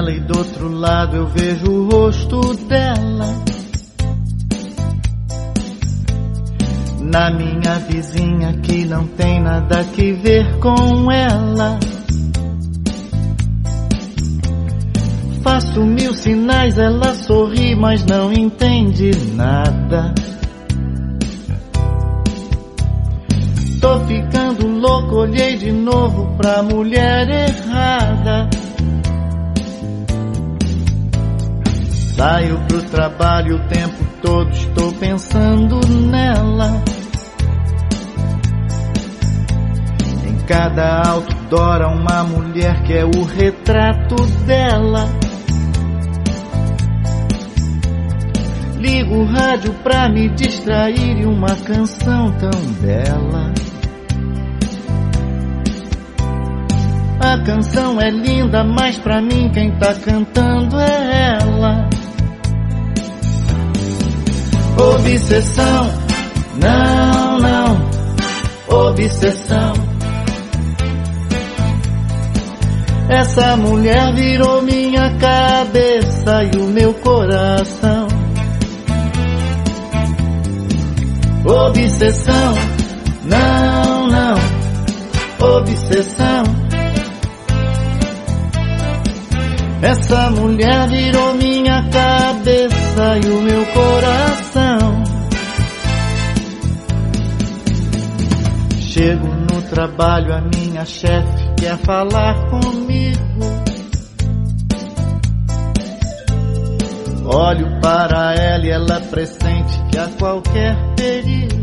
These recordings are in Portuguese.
janela e do outro lado eu vejo o rosto dela. Na minha vizinha que não tem nada que ver com ela. Faço 1000 sinais, ela sorri, mas não entende nada. Tô ficando louco, olhei de novo pra mulher errada. Saio pro trabalho o tempo todo, estou pensando nela. Em cada outdoor há uma mulher que é o retrato dela. Ligo o rádio pra me distrair e uma canção tão bela. A canção é linda, mas pra mim quem tá cantando é ela. Obsessão, não, não, obsessão. Essa mulher virou minha cabeça e o meu coração. Obsessão, não, não, obsessão. Essa mulher virou minha cabeça e o meu coração. Chego no trabalho, a minha chefe quer falar comigo. Olho para ela e ela pressente que há qualquer perigo.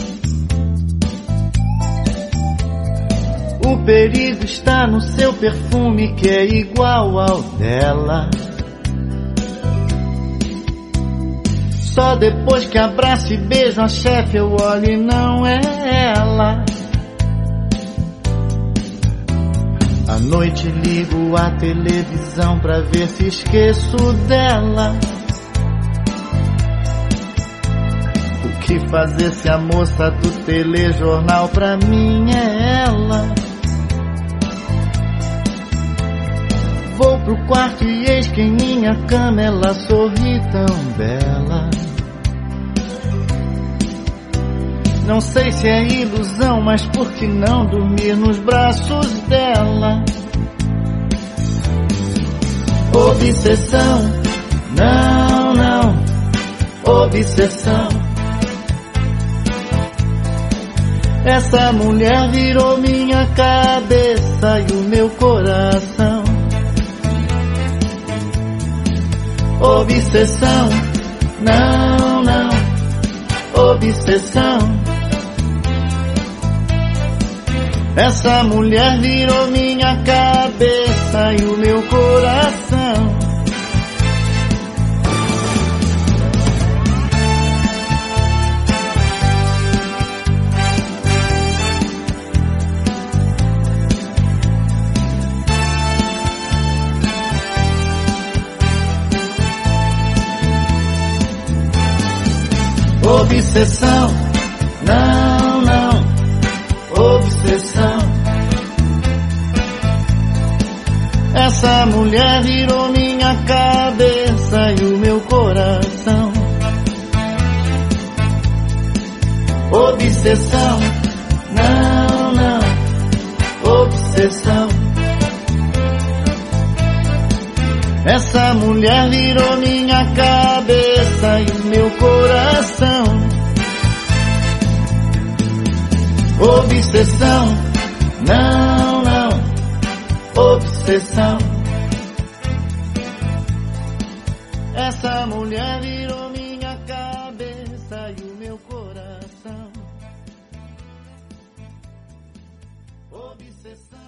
O perigo está no seu perfume que é igual ao dela. Só depois que abraço e beijo a chefe eu olho e não é ela. À noite ligo a televisão pra ver se esqueço dela. O que fazer se a moça do telejornal pra mim é ela? Vou pro quarto e eis que em minha cama ela sorri tão bela. Não sei se é ilusão, mas por que não dormir nos braços dela? Obsessão, não, não, obsessão. Essa mulher virou minha cabeça e o meu coração. Obsessão, não, não, obsessão. Essa mulher virou minha cabeça e o meu coração. Obsessão, não, não, obsessão. Essa mulher virou minha cabeça e o meu coração. Obsessão, não, não, obsessão. Essa mulher virou minha cabeça e o meu coração. Obsessão, não, não, obsessão. Essa mulher virou minha cabeça e o meu coração. Obsessão.